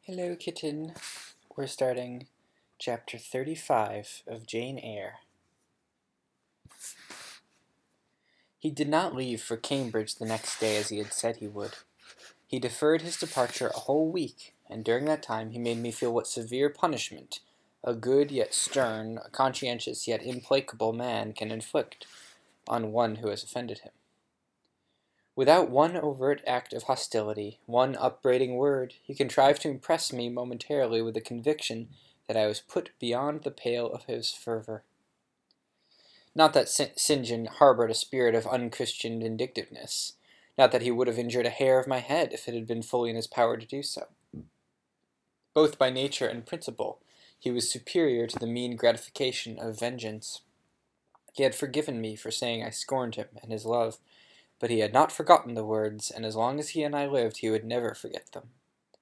Hello, kitten. We're starting chapter 35 of Jane Eyre. He did not leave for Cambridge the next day as he had said he would. He deferred his departure a whole week, and during that time he made me feel what severe punishment a good yet stern, a conscientious yet implacable man can inflict on one who has offended him. Without one overt act of hostility, one upbraiding word, he contrived to impress me momentarily with the conviction that I was put beyond the pale of his fervor. Not that St. John harbored a spirit of unchristian vindictiveness, not that he would have injured a hair of my head if it had been fully in his power to do so. Both by nature and principle, he was superior to the mean gratification of vengeance. He had forgiven me for saying I scorned him and his love, but he had not forgotten the words, and as long as he and I lived he would never forget them.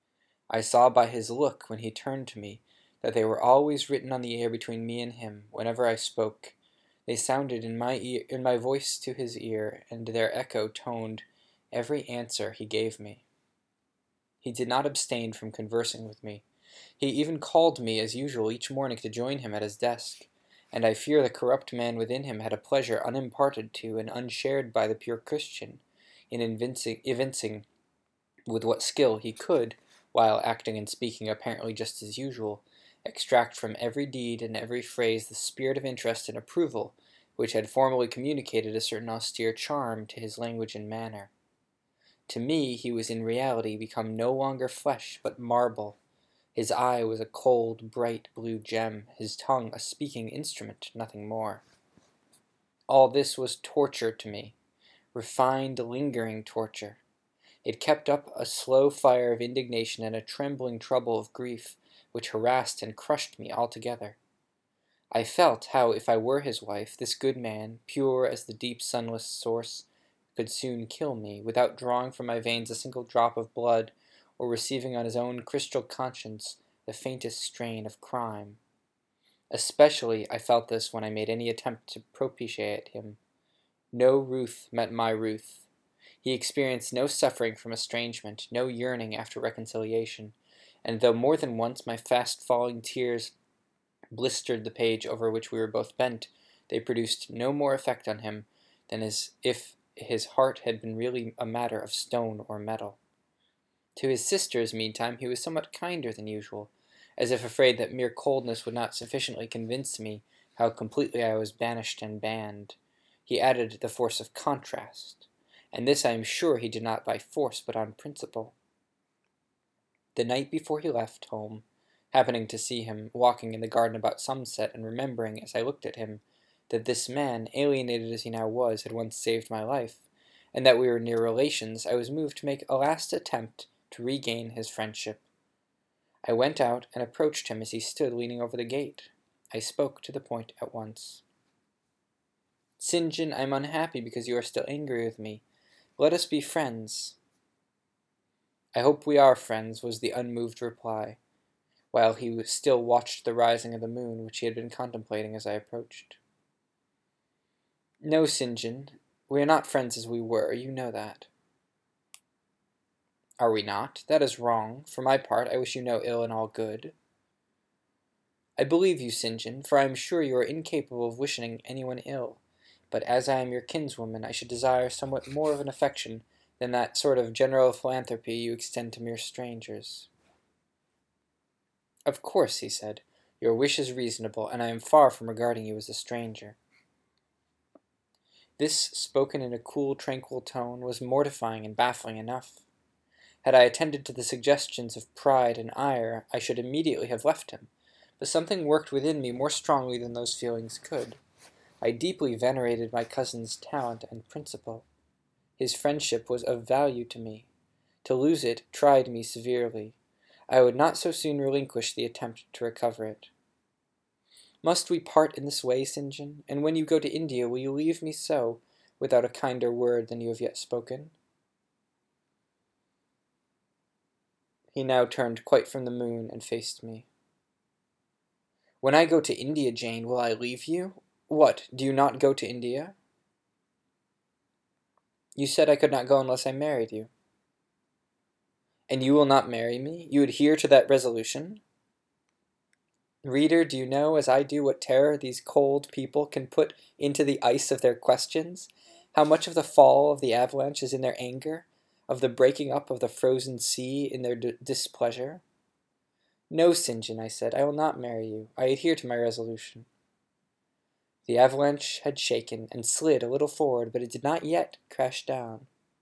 I saw by his look when he turned to me that they were always written on the air between me and him whenever I spoke. They sounded in my voice to his ear, and their echo toned every answer he gave me. He did not abstain from conversing with me. He even called me as usual each morning to join him at his desk, and I fear the corrupt man within him had a pleasure unimparted to and unshared by the pure Christian in evincing with what skill he could, while acting and speaking apparently just as usual, extract from every deed and every phrase the spirit of interest and approval which had formerly communicated a certain austere charm to his language and manner. To me he was in reality become no longer flesh but marble. His eye was a cold, bright blue gem, his tongue a speaking instrument, nothing more. All this was torture to me, refined, lingering torture. It kept up a slow fire of indignation and a trembling trouble of grief, which harassed and crushed me altogether. I felt how, if I were his wife, this good man, pure as the deep sunless source, could soon kill me, without drawing from my veins a single drop of blood, or receiving on his own crystal conscience the faintest strain of crime. Especially I felt this when I made any attempt to propitiate him. No ruth met my ruth. He experienced no suffering from estrangement, no yearning after reconciliation, and though more than once my fast-falling tears blistered the page over which we were both bent, they produced no more effect on him than as if his heart had been really a matter of stone or metal. To his sisters, meantime, he was somewhat kinder than usual, as if afraid that mere coldness would not sufficiently convince me how completely I was banished and banned. He added the force of contrast, and this I am sure he did not by force but on principle. The night before he left home, happening to see him walking in the garden about sunset, and remembering, as I looked at him, that this man, alienated as he now was, had once saved my life, and that we were near relations, I was moved to make a last attempt to regain his friendship. I went out and approached him as he stood leaning over the gate. I spoke to the point at once. "St. John, I am unhappy because you are still angry with me. Let us be friends." "I hope we are friends," was the unmoved reply, while he still watched the rising of the moon, which he had been contemplating as I approached. "No, St. John, we are not friends as we were, you know that." "Are we not? That is wrong. For my part, I wish you no ill and all good." "I believe you, St. John, for I am sure you are incapable of wishing anyone ill, but as I am your kinswoman, I should desire somewhat more of an affection than that sort of general philanthropy you extend to mere strangers." "Of course," he said, "your wish is reasonable, and I am far from regarding you as a stranger." This, spoken in a cool, tranquil tone, was mortifying and baffling enough. Had I attended to the suggestions of pride and ire, I should immediately have left him, but something worked within me more strongly than those feelings could. I deeply venerated my cousin's talent and principle. His friendship was of value to me. To lose it tried me severely. I would not so soon relinquish the attempt to recover it. "Must we part in this way, St. John? And when you go to India, will you leave me so, without a kinder word than you have yet spoken?" He now turned quite from the moon and faced me. "When I go to India, Jane, will I leave you? What, do you not go to India?" "You said I could not go unless I married you." And you will not marry me? You adhere to that resolution? Reader, do you know, as I do, what terror these cold people can put into the ice of their questions? How much of the fall of the avalanche is in their anger, of the breaking up of the frozen sea in their displeasure? No, St. John, I said, I will not marry you. I adhere to my resolution. The avalanche had shaken and slid a little forward, but it did not yet crash down.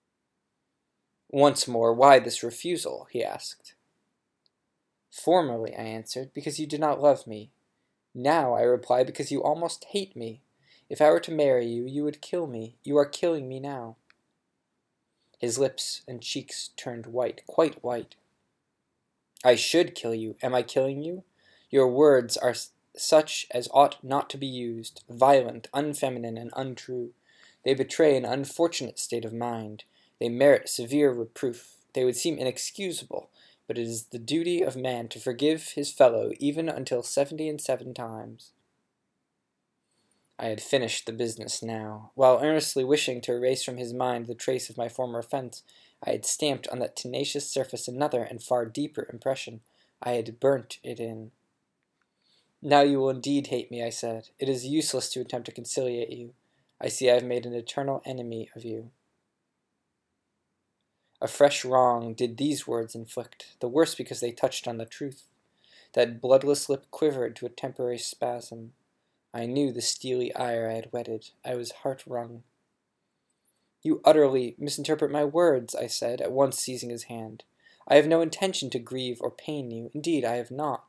Once more, why this refusal? He asked. Formerly, I answered, because you did not love me. Now, I reply, because you almost hate me. If I were to marry you, you would kill me. You are killing me now. His lips and cheeks turned white, quite white. I should kill you. Am I killing you? Your words are such as ought not to be used, violent, unfeminine, and untrue. They betray an unfortunate state of mind. They merit severe reproof. They would seem inexcusable, but it is the duty of man to forgive his fellow even until 77 times. I had finished the business now. While earnestly wishing to erase from his mind the trace of my former offense, I had stamped on that tenacious surface another and far deeper impression. I had burnt it in. Now you will indeed hate me, I said. It is useless to attempt to conciliate you. I see I have made an eternal enemy of you. A fresh wrong did these words inflict, the worse because they touched on the truth. That bloodless lip quivered to a temporary spasm. I knew the steely ire I had whetted. I was heart-wrung. You utterly misinterpret my words, I said, at once seizing his hand. I have no intention to grieve or pain you. Indeed, I have not.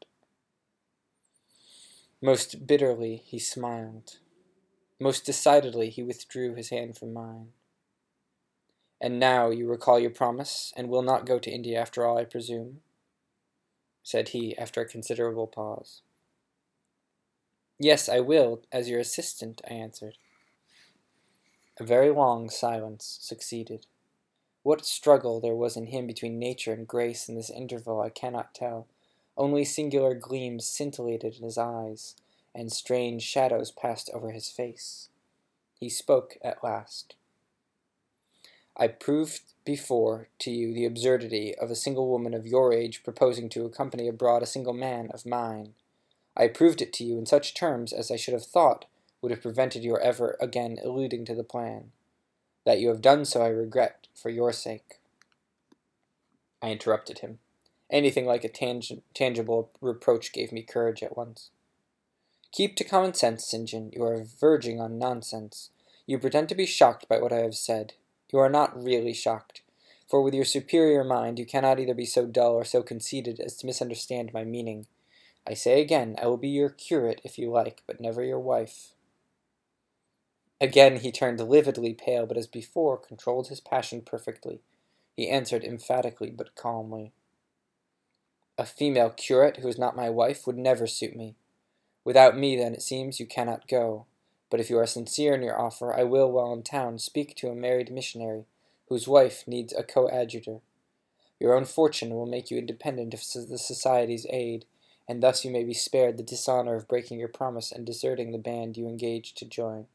Most bitterly he smiled. Most decidedly he withdrew his hand from mine. And now you recall your promise, and will not go to India after all, I presume? Said he, after a considerable pause. Yes, I will, as your assistant, I answered. A very long silence succeeded. What struggle there was in him between nature and grace in this interval I cannot tell. Only singular gleams scintillated in his eyes, and strange shadows passed over his face. He spoke at last. I proved before to you the absurdity of a single woman of your age proposing to accompany abroad a single man of mine. I proved it to you in such terms as I should have thought would have prevented your ever again alluding to the plan. That you have done so I regret, for your sake. I interrupted him. Anything like a tangible reproach gave me courage at once. Keep to common sense, St. John. You are verging on nonsense. You pretend to be shocked by what I have said. You are not really shocked, for with your superior mind you cannot either be so dull or so conceited as to misunderstand my meaning. I say again, I will be your curate if you like, but never your wife. Again he turned lividly pale, but as before controlled his passion perfectly. He answered emphatically but calmly. A female curate who is not my wife would never suit me. Without me, then, it seems, you cannot go. But if you are sincere in your offer, I will, while in town, speak to a married missionary, whose wife needs a coadjutor. Your own fortune will make you independent of the Society's aid, and thus you may be spared the dishonor of breaking your promise and deserting the band you engaged to join.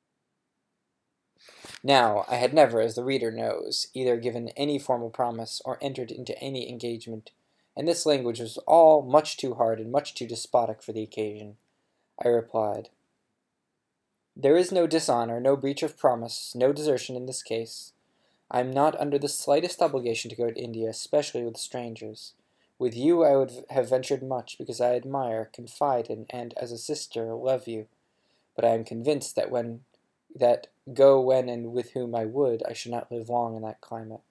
Now, I had never, as the reader knows, either given any formal promise or entered into any engagement, and this language was all much too hard and much too despotic for the occasion. I replied, There is no dishonor, no breach of promise, no desertion in this case. I am not under the slightest obligation to go to India, especially with strangers. With you I would have ventured much, because I admire, confide in, and, as a sister, love you. But I am convinced that go when and with whom I would, I should not live long in that climate.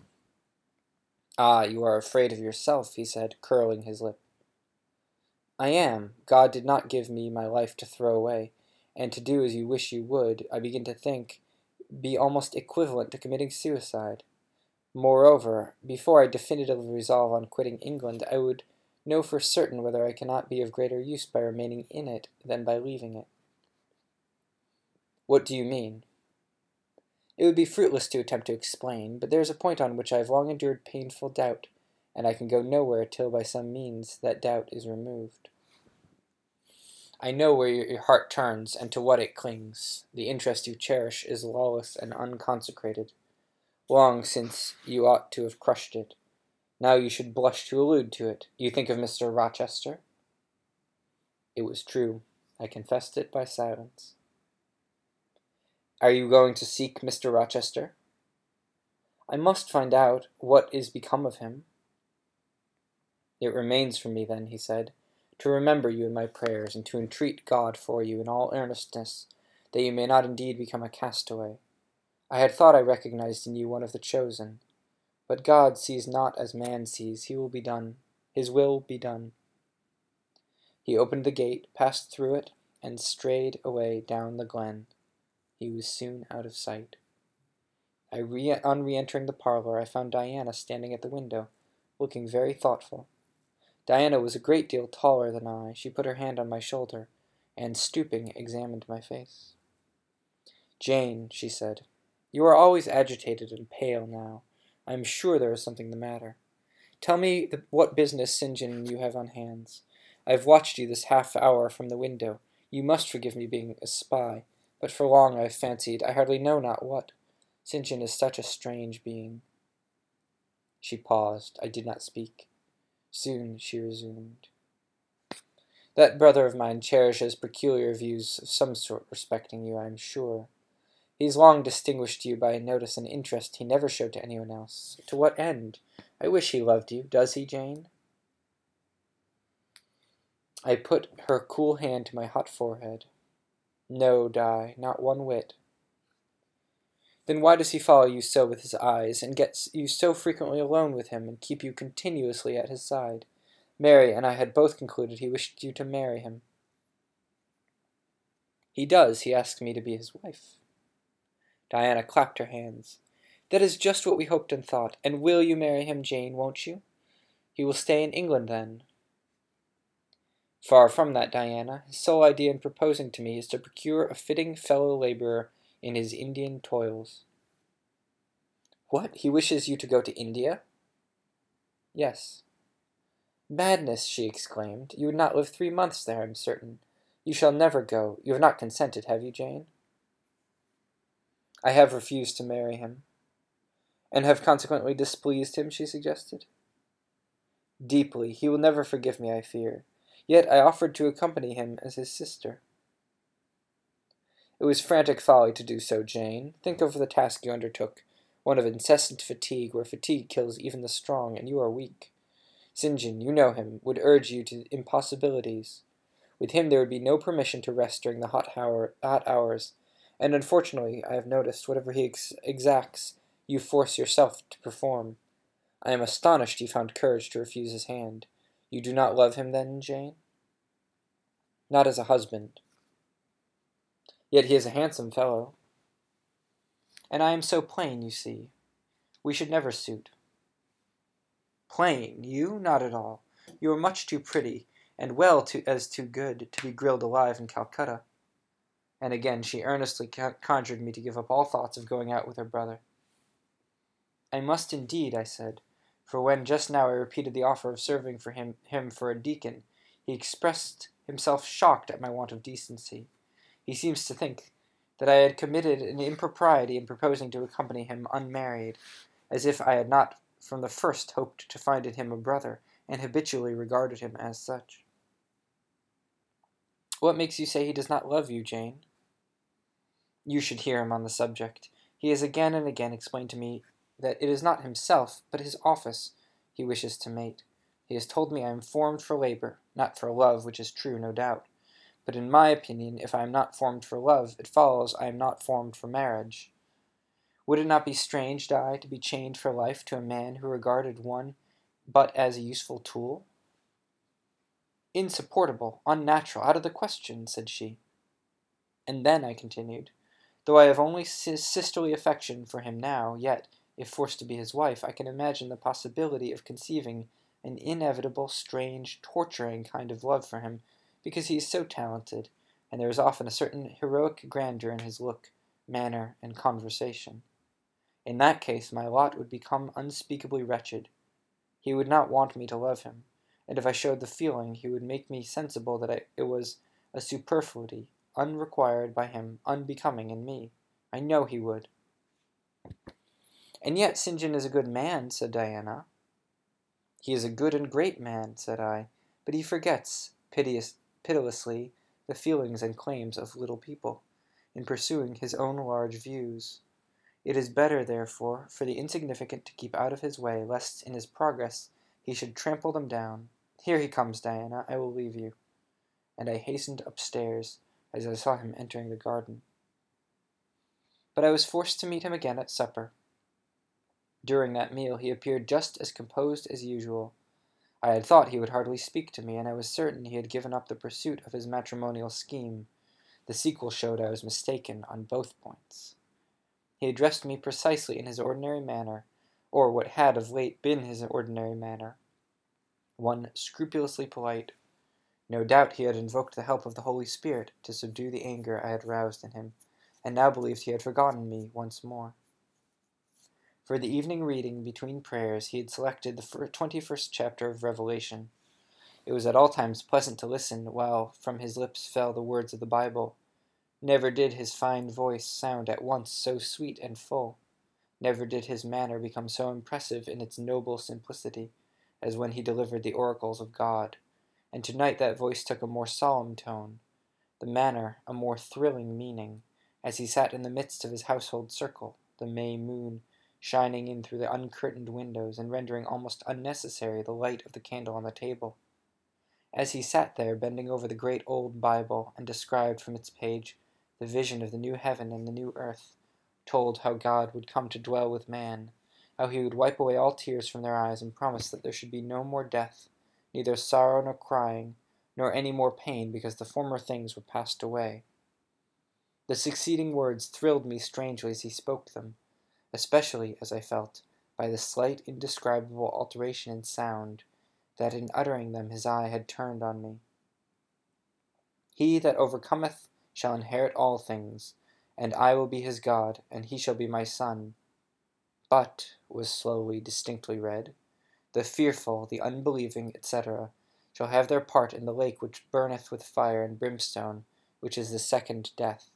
Ah, you are afraid of yourself, he said, curling his lip. I am. God did not give me my life to throw away, and to do as you wish you would, I begin to think, be almost equivalent to committing suicide. Moreover, before I definitively resolve on quitting England, I would know for certain whether I cannot be of greater use by remaining in it than by leaving it. What do you mean? It would be fruitless to attempt to explain, but there is a point on which I have long endured painful doubt, and I can go nowhere till by some means that doubt is removed. I know where your heart turns, and to what it clings. The interest you cherish is lawless and unconsecrated. Long since you ought to have crushed it. Now you should blush to allude to it. You think of Mr. Rochester?" It was true. I confessed it by silence. "Are you going to seek Mr. Rochester?" "I must find out what is become of him." "It remains for me, then," he said, "to remember you in my prayers, and to entreat God for you in all earnestness, that you may not indeed become a castaway. I had thought I recognized in you one of the chosen. But God sees not as man sees. His will be done." He opened the gate, passed through it, and strayed away down the glen. He was soon out of sight. On re-entering the parlor, I found Diana standing at the window, looking very thoughtful. Diana was a great deal taller than I. She put her hand on my shoulder, and, stooping, examined my face. "Jane," she said, "you are always agitated and pale now. I am sure there is something the matter. Tell me what business St. John you have on hands. I have watched you this half hour from the window. You must forgive me being a spy, but for long I have fancied I hardly know not what. St. John is such a strange being." She paused. I did not speak. Soon she resumed. "That brother of mine cherishes peculiar views of some sort respecting you, I am sure. He has long distinguished you by a notice and interest he never showed to anyone else. To what end? I wish he loved you. Does he, Jane?" I put her cool hand to my hot forehead. "No, Di, not one whit." "Then why does he follow you so with his eyes, and get you so frequently alone with him, and keep you continuously at his side? Mary and I had both concluded he wished you to marry him." "He does. He asks me to be his wife." Diana clapped her hands. "That is just what we hoped and thought. And will you marry him, Jane, won't you? He will stay in England, then?" "Far from that, Diana. His sole idea in proposing to me is to procure a fitting fellow-laborer in his Indian toils." "What? He wishes you to go to India?" "Yes." "Madness!" she exclaimed. "You would not live 3 months there, I am certain. You shall never go. You have not consented, have you, Jane?" "I have refused to marry him." "And have consequently displeased him?" she suggested. "Deeply. He will never forgive me, I fear. Yet I offered to accompany him as his sister." "It was frantic folly to do so, Jane. Think of the task you undertook, one of incessant fatigue, where fatigue kills even the strong, and you are weak. St. John, you know him, would urge you to impossibilities. With him there would be no permission to rest during the hot hours, and unfortunately I have noticed whatever he exacts, you force yourself to perform. I am astonished you found courage to refuse his hand. You do not love him, then, Jane?" "Not as a husband." "Yet he is a handsome fellow." "And I am so plain, you see. We should never suit." "Plain? You? Not at all. You are much too pretty, and as too good, to be grilled alive in Calcutta." And again she earnestly conjured me to give up all thoughts of going out with her brother. "I must indeed," I said, for when just now I repeated the offer of serving for him for a deacon, he expressed himself shocked at my want of decency. He seems to think that I had committed an impropriety in proposing to accompany him unmarried, as if I had not from the first hoped to find in him a brother, and habitually regarded him as such. "What makes you say he does not love you, Jane?" "You should hear him on the subject. He has again and again explained to me that it is not himself, but his office, he wishes to mate. He has told me I am formed for labor, not for love, which is true, no doubt. But in my opinion, if I am not formed for love, it follows I am not formed for marriage. Would it not be strange, Di, to be chained for life to a man who regarded one but as a useful tool?" "Insupportable, unnatural, out of the question," said she. "And then," I continued, "though I have only sisterly affection for him now, yet, if forced to be his wife, I can imagine the possibility of conceiving an inevitable, strange, torturing kind of love for him, because he is so talented, and there is often a certain heroic grandeur in his look, manner, and conversation. In that case my lot would become unspeakably wretched. He would not want me to love him, and if I showed the feeling, he would make me sensible that it was a superfluity, unrequired by him, unbecoming in me. I know he would." "And yet St. John is a good man," said Diana. "He is a good and great man," said I, "but he forgets, pitilessly, the feelings and claims of little people, in pursuing his own large views. It is better, therefore, for the insignificant to keep out of his way, lest in his progress he should trample them down. Here he comes, Diana, I will leave you." And I hastened upstairs, as I saw him entering the garden. But I was forced to meet him again at supper. During that meal he appeared just as composed as usual. I had thought he would hardly speak to me, and I was certain he had given up the pursuit of his matrimonial scheme. The sequel showed I was mistaken on both points. He addressed me precisely in his ordinary manner, or what had of late been his ordinary manner, one scrupulously polite. No doubt he had invoked the help of the Holy Spirit to subdue the anger I had roused in him, and now believed he had forgotten me once more. For the evening reading between prayers he had selected the 21st chapter of Revelation. It was at all times pleasant to listen while from his lips fell the words of the Bible. Never did his fine voice sound at once so sweet and full. Never did his manner become so impressive in its noble simplicity as when he delivered the oracles of God. And tonight that voice took a more solemn tone, the manner a more thrilling meaning, as he sat in the midst of his household circle, the May moon shining in through the uncurtained windows and rendering almost unnecessary the light of the candle on the table. As he sat there, bending over the great old Bible, and described from its page the vision of the new heaven and the new earth, told how God would come to dwell with man, how he would wipe away all tears from their eyes and promise that there should be no more death, neither sorrow nor crying, nor any more pain, because the former things were passed away. The succeeding words thrilled me strangely as he spoke them, especially, as I felt, by the slight indescribable alteration in sound, that in uttering them his eye had turned on me. "He that overcometh shall inherit all things, and I will be his God, and he shall be my son. But," was slowly, distinctly read, "the fearful, the unbelieving, etc., shall have their part in the lake which burneth with fire and brimstone, which is the second death."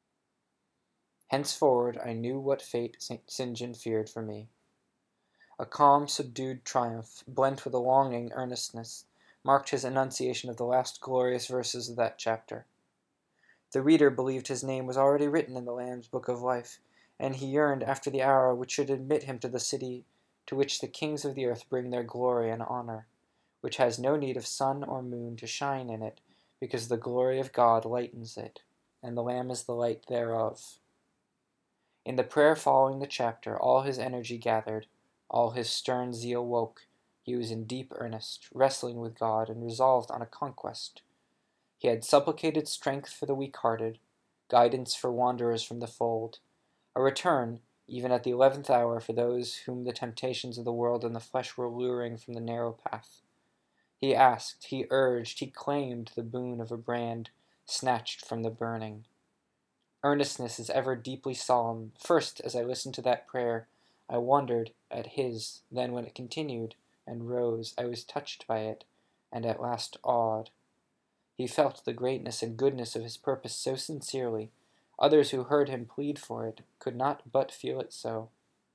Henceforward I knew what fate St. John feared for me. A calm, subdued triumph, blent with a longing earnestness, marked his enunciation of the last glorious verses of that chapter. The reader believed his name was already written in the Lamb's book of life, and he yearned after the hour which should admit him to the city to which the kings of the earth bring their glory and honor, which has no need of sun or moon to shine in it, because the glory of God lightens it, and the Lamb is the light thereof. In the prayer following the chapter, all his energy gathered, all his stern zeal woke. He was in deep earnest, wrestling with God, and resolved on a conquest. He had supplicated strength for the weak-hearted, guidance for wanderers from the fold, a return, even at the 11th hour, for those whom the temptations of the world and the flesh were luring from the narrow path. He asked, he urged, he claimed the boon of a brand snatched from the burning. Earnestness is ever deeply solemn. First, as I listened to that prayer, I wondered at his, then when it continued and rose, I was touched by it, and at last awed. He felt the greatness and goodness of his purpose so sincerely, others who heard him plead for it could not but feel it so.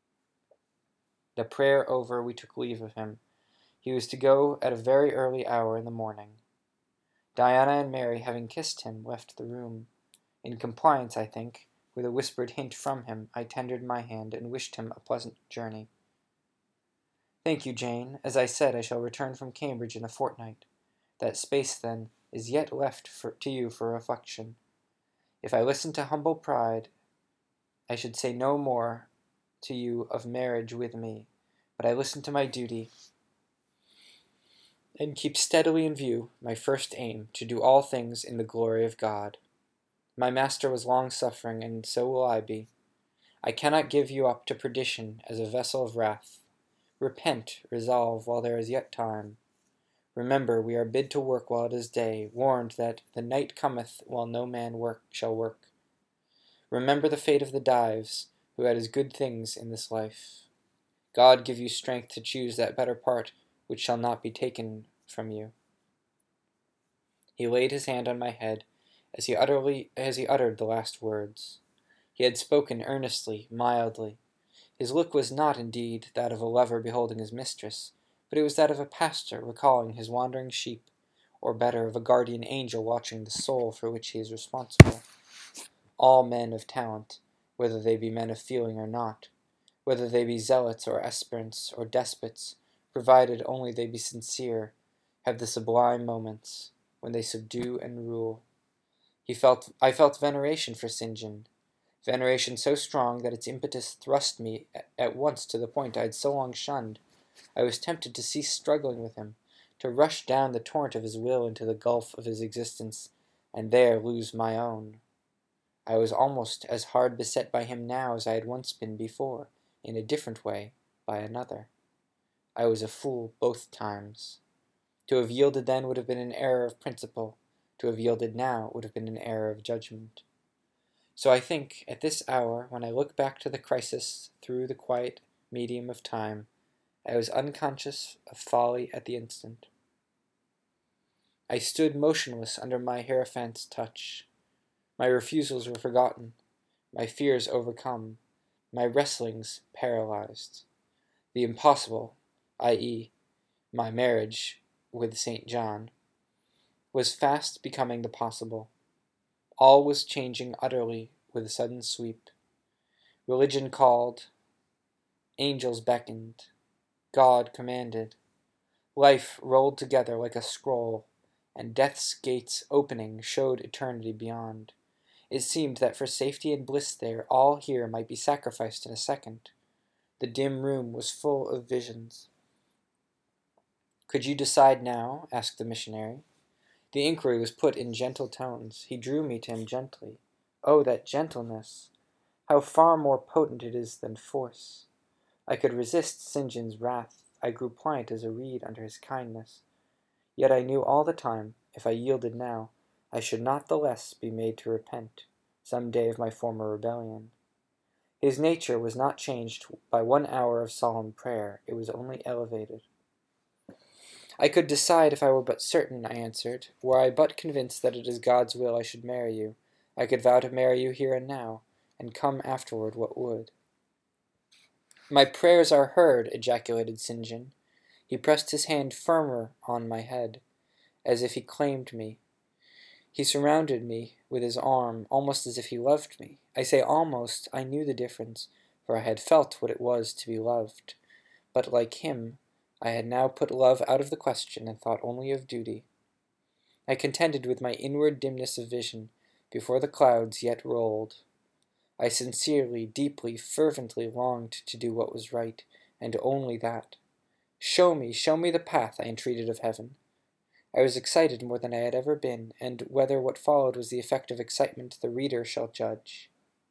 The prayer over, we took leave of him. He was to go at a very early hour in the morning. Diana and Mary, having kissed him, left the room. In compliance, I think, with a whispered hint from him, I tendered my hand and wished him a pleasant journey. "Thank you, Jane. As I said, I shall return from Cambridge in a fortnight. That space, then, is yet left to you for reflection. If I listened to humble pride, I should say no more to you of marriage with me, but I listen to my duty, and keep steadily in view my first aim, to do all things in the glory of God. My Master was long-suffering, and so will I be. I cannot give you up to perdition as a vessel of wrath. Repent, resolve, while there is yet time. Remember, we are bid to work while it is day, warned that the night cometh while no man shall work. Remember the fate of the Dives, who had as good things in this life. God give you strength to choose that better part which shall not be taken from you." He laid his hand on my head as he uttered the last words. He had spoken earnestly, mildly. His look was not, indeed, that of a lover beholding his mistress, but it was that of a pastor recalling his wandering sheep, or better, of a guardian angel watching the soul for which he is responsible. All men of talent, whether they be men of feeling or not, whether they be zealots or aspirants or despots, provided only they be sincere, have the sublime moments when they subdue and rule. I felt veneration for St. John, veneration so strong that its impetus thrust me at once to the point I had so long shunned. I was tempted to cease struggling with him, to rush down the torrent of his will into the gulf of his existence, and there lose my own. I was almost as hard beset by him now as I had once been before, in a different way, by another. I was a fool both times. To have yielded then would have been an error of principle. To have yielded now would have been an error of judgment. So I think, at this hour, when I look back to the crisis through the quiet medium of time, I was unconscious of folly at the instant. I stood motionless under my Hierophant's touch. My refusals were forgotten, my fears overcome, my wrestlings paralyzed. The impossible, i.e., my marriage with St. John, was fast becoming the possible. All was changing utterly with a sudden sweep. Religion called, angels beckoned, God commanded. Life rolled together like a scroll, and death's gates opening showed eternity beyond. It seemed that for safety and bliss there, all here might be sacrificed in a second. The dim room was full of visions. "Could you decide now?" asked the missionary. The inquiry was put in gentle tones. He drew me to him gently. Oh, that gentleness! How far more potent it is than force! I could resist St. John's wrath. I grew pliant as a reed under his kindness. Yet I knew all the time, if I yielded now, I should not the less be made to repent, some day, of my former rebellion. His nature was not changed by 1 hour of solemn prayer. It was only elevated. I could decide if I were but certain, I answered. Were I but convinced that it is God's will I should marry you, I could vow to marry you here and now, and come afterward what would. My prayers are heard, ejaculated St. John. He pressed his hand firmer on my head, as if he claimed me. He surrounded me with his arm, almost as if he loved me. I say almost. I knew the difference, for I had felt what it was to be loved. But like him, I had now put love out of the question and thought only of duty. I contended with my inward dimness of vision, before the clouds yet rolled. I sincerely, deeply, fervently longed to do what was right, and only that. Show me the path, I entreated of heaven. I was excited more than I had ever been, and whether what followed was the effect of excitement the reader shall judge.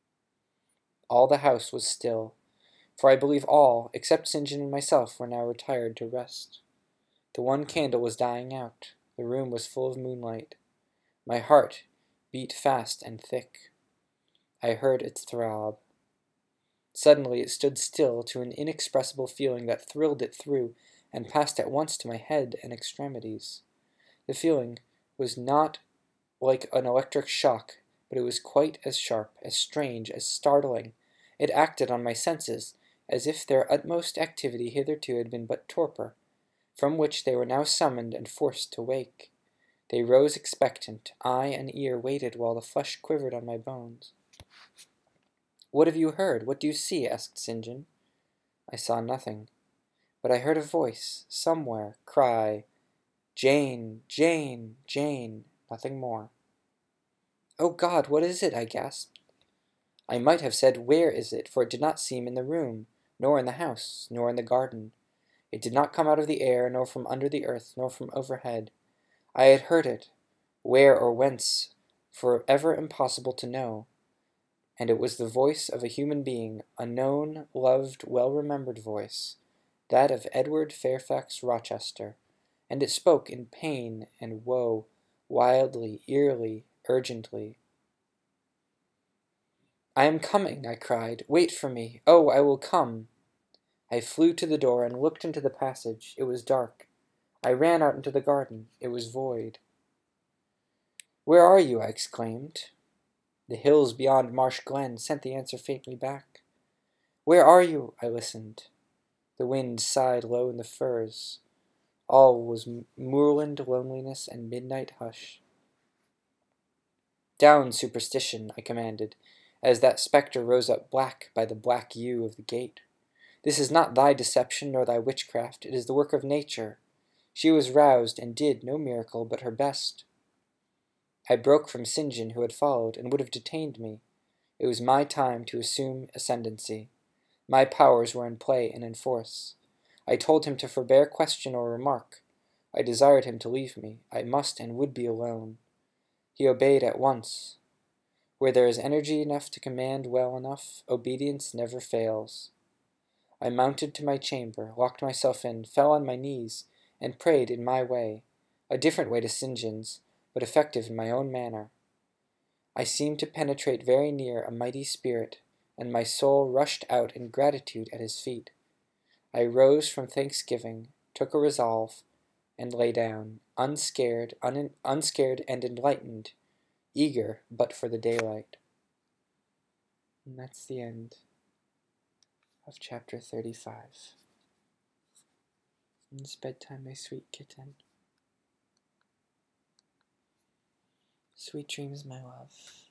All the house was still, for I believe all, except St. John and myself, were now retired to rest. The one candle was dying out. The room was full of moonlight. My heart beat fast and thick. I heard its throb. Suddenly it stood still to an inexpressible feeling that thrilled it through and passed at once to my head and extremities. The feeling was not like an electric shock, but it was quite as sharp, as strange, as startling. It acted on my senses, as if their utmost activity hitherto had been but torpor, from which they were now summoned and forced to wake. They rose expectant. Eye and ear waited while the flesh quivered on my bones. "What have you heard? What do you see?" asked St. John. I saw nothing, but I heard a voice, somewhere, cry, "Jane, Jane, Jane," nothing more. "Oh God, what is it?" I gasped. I might have said, "Where is it?" for it did not seem in the room, nor in the house, nor in the garden. It did not come out of the air, nor from under the earth, nor from overhead. I had heard it, where or whence, for ever impossible to know, and it was the voice of a human being, a known, loved, well-remembered voice, that of Edward Fairfax Rochester, and it spoke in pain and woe, wildly, eerily, urgently. "I am coming," I cried. "Wait for me. Oh, I will come." I flew to the door and looked into the passage. It was dark. I ran out into the garden. It was void. "Where are you?" I exclaimed. The hills beyond Marsh Glen sent the answer faintly back. "Where are you?" I listened. The wind sighed low in the firs. All was moorland loneliness and midnight hush. "Down, superstition," I commanded, as that spectre rose up black by the black yew of the gate. "This is not thy deception nor thy witchcraft, it is the work of nature. She was roused, and did no miracle, but her best." I broke from St. John, who had followed, and would have detained me. It was my time to assume ascendancy. My powers were in play and in force. I told him to forbear question or remark. I desired him to leave me. I must and would be alone. He obeyed at once. Where there is energy enough to command well enough, obedience never fails. I mounted to my chamber, locked myself in, fell on my knees, and prayed in my way, a different way to St. John's, but effective in my own manner. I seemed to penetrate very near a mighty spirit, and my soul rushed out in gratitude at his feet. I rose from thanksgiving, took a resolve, and lay down, unscared and enlightened, eager but for the daylight. And that's the end of chapter 35. It's bedtime, my sweet kitten. Sweet dreams, my love.